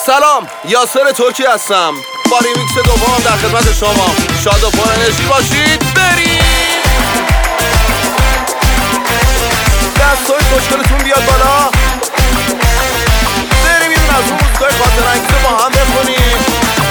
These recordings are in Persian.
سلام، یاسر ترکی هستم با ریمیکس دوم در خدمت شما. شاد و پر انرژی باشید. بریم دستای خوشگلتون بیاد بالا. بریم این از اون موزیکای خاطر انگیز با هم بخونیم.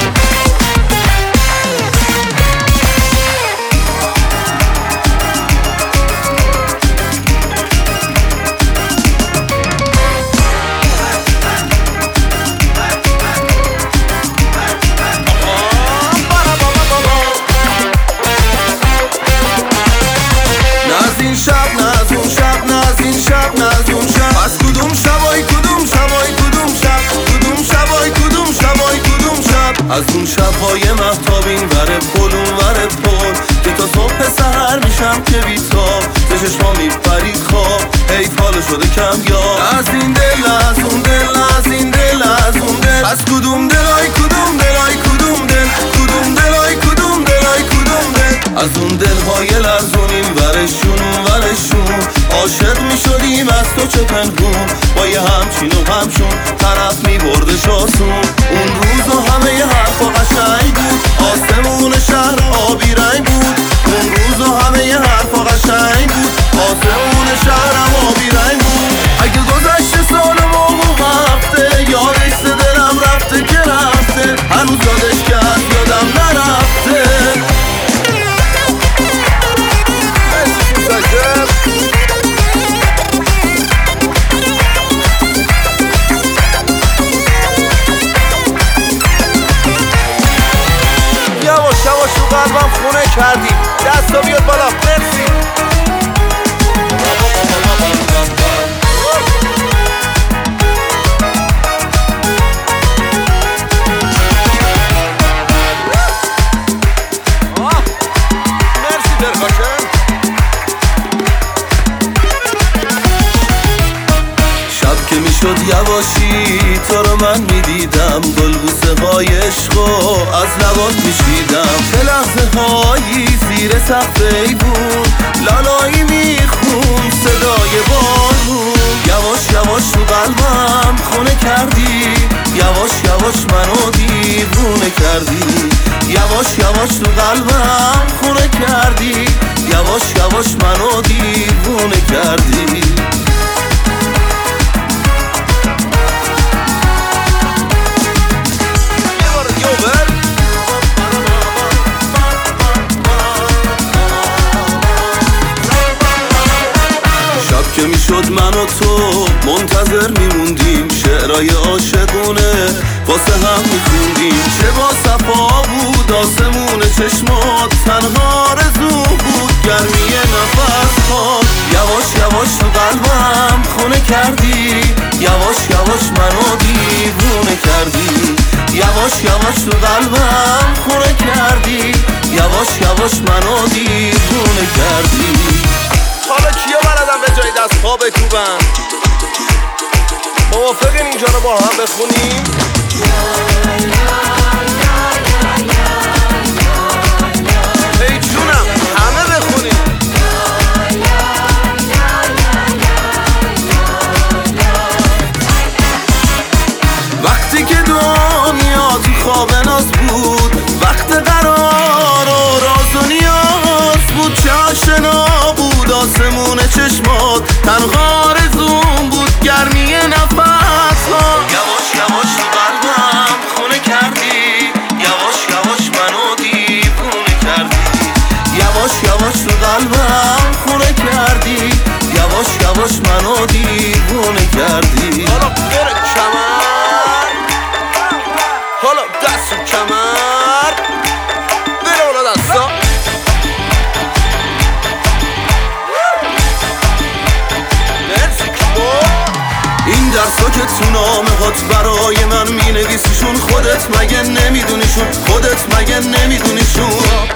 از کدوم شبای کدوم شبای کدوم شب کدوم شبای کدوم شبای کدوم شب از اون شبهای مهتابین وره پل اون وره پل که تا صبح سحر میشم که بیتاب ز چشما میپرید خواب حیف حال شده کم یاد از این دل از اون دل از این دل از اون دل از کدوم دلای کدوم دلای کدوم دل کدوم دلای کدوم دلای کدوم دل از اون دلهای لرزونین ورشون اون ورشون عاشق میشدیم از تو چه پنهون با یه همچین و همچون طرف میبردش آسون اون روز و همه ی حرفا قشنگ بود آسمون شهر آبی رنگ بود اون روز و همه ی حرفا قشنگ بود آسمون شهرم آبی رنگ بود اگه گذشته سال موقع هفته یادش ز دلم رفته که رفته هنوز یادش کرد یادم نرفته یواش تو قلبم خونه کردی دستا بیاد بالا. مرسی مرسی درخاشه. شب که میشد یواشی تو رو من میدیدم گلبوسه های عشقو از لبات میشیدم چه لحظه هایی زیر سقف ایوون لالایی میخون صدای بارون یواش یواش تو قلبم خونه کردی یواش یواش منو دیوونه کردی یواش یواش تو قلبم خونه کردی یواش یواش منو دیوونه کردی که میشد من و تو منتظر میموندیم شعرهای عاشقونه واسه هم میخوندیم چه با صفا بود آسمون چشمات تنها آرزو بود گرمی نفس هات یواش یواش تو قلبم خونه کردی یواش یواش منو دیوونه کردی یواش یواش تو قلبم خونه کردی یواش یواش منو دیوونه کردی. حالا کیا بلدن به جای دست ها بکوبن؟ موافقین اینجا رو با هم بخونیم؟ ای جونم همه بخونیم. وقتی که دنیا تو خواب ناز بود وقت قرار و راز و نیاز بود چه آشنا بود آسمون چشمات تنها آرزوم بود گرمی نفس ها یواش یواش تو قلبم خونه کردی یواش یواش منو دیوونه کردی یواش یواش تو قلبم خونه کردی یواش یواش منو دیوونه کردی. حالا بره کمر حالا دست و کمر بره اولا دستا این درسا که تو نامه هات برای من مینویسیشون خودت مگه نمیدونیشون خودت مگه نمیدونیشون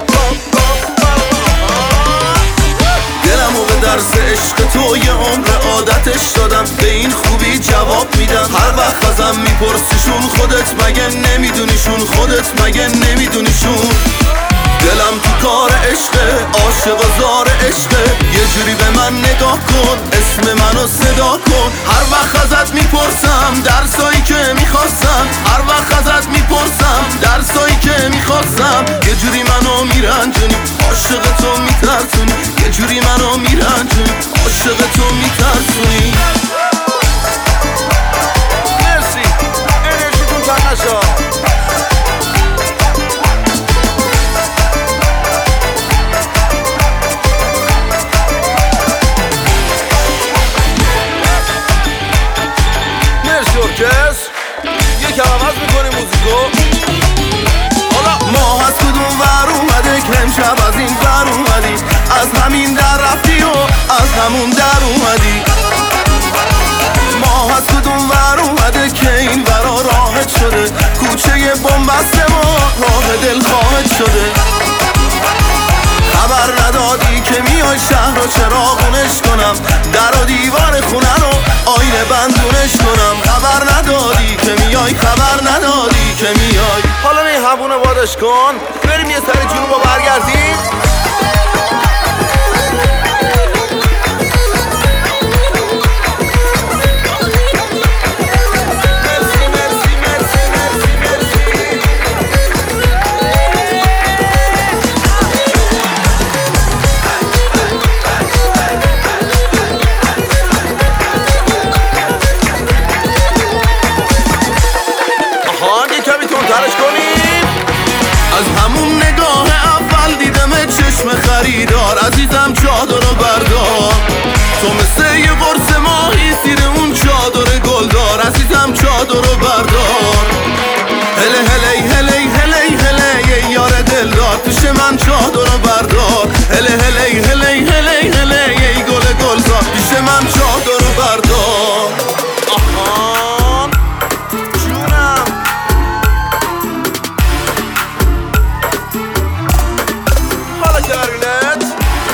دلمو به درس عشق تو یه عمر عادتش دادم به این خوبی جواب میدم هر وقت ازم میپرسیشون خودت مگه نمیدونیشون خودت مگه نمیدونیشون دلم تو کار عشقه عاشق و زار عشقه یه جوری به من نگاه کن، اسم منو صدا کن. هر وقت ازت میپرسم درسایی که میخواستم، هر وقت ازت میپرسم درسایی که میخواستم. یه جوری منو میرنجونی، عاشق تو میترسونی. یه جوری منو میرنجونی، عاشق تو میترسونی. مرسی، انرژیتون کم نشا. یکم عوض میکنی موزیکو. حالا ماه از کدوم ور اومده که امشب از این ور اومدی، از همین در رفتی و از همون در اومدی. ماه از کدوم ور اومده که این ورا راحت شده، کوچه بنبست ما راه دل خواهد شده. خبر ندادی که میای شهر رو چراغونش کنم، در و دیوار خونه رو آینه بندونش کنم. خبر ندادی که میای، خبر ندادی که میای. حالا این همونو بادش کن، بریم یه سری جنوب رو برگردیم. از همون نگاه اول دیدم چشم خریدار، عزیزم چادر بردار. تو مثل یه قرص ماهی زیر اون چادر گلدار، عزیزم چادر بردار. هله هله هله هله هله یار دلدار، پیش من چادر بردار. هله هله هله هله هله گل گلزار، پیش من چادر بردار. آهان جونم. حالا کلارینت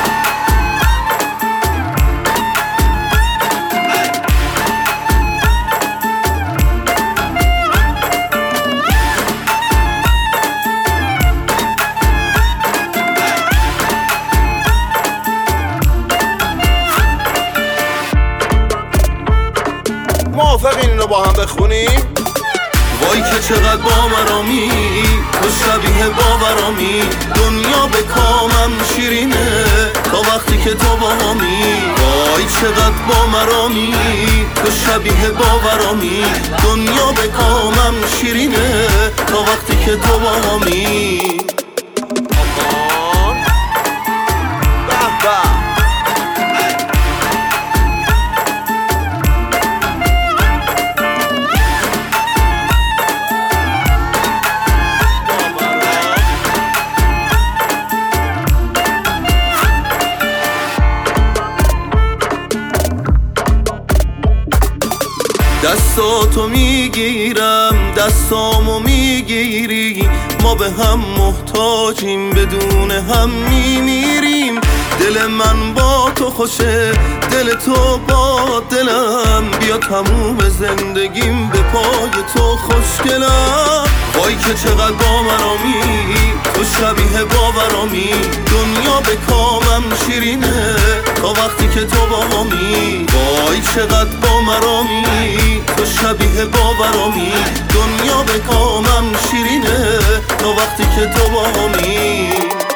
موافقین اینو با هم بخونیم؟ وای که چقدر باورامی، تو شبیه باورامی. دنیا به کامم شیرینه تا وقتی که تو باهامی. وای چقدر بامرامی، تو شبیه باورامی. دنیا به کامم شیرینه تا وقتی که تو باهامی. آهان به به. دستاتو میگیرم دستامو میگیری، ما به هم محتاجیم بدون هم میمیریم. دل من با تو خوشه، دل تو با دلم. بیا تموم زندگیم به پای تو خوشگلم. وای که چقدر بامرامی، تو شبیه باورامی. دنیا به کامم شیرینه تا وقتی که تو باهامی. وای چقدر بامرامی، تو شبیه باورامی. دنیا به کامم شیرینه تا وقتی که تو باهامی.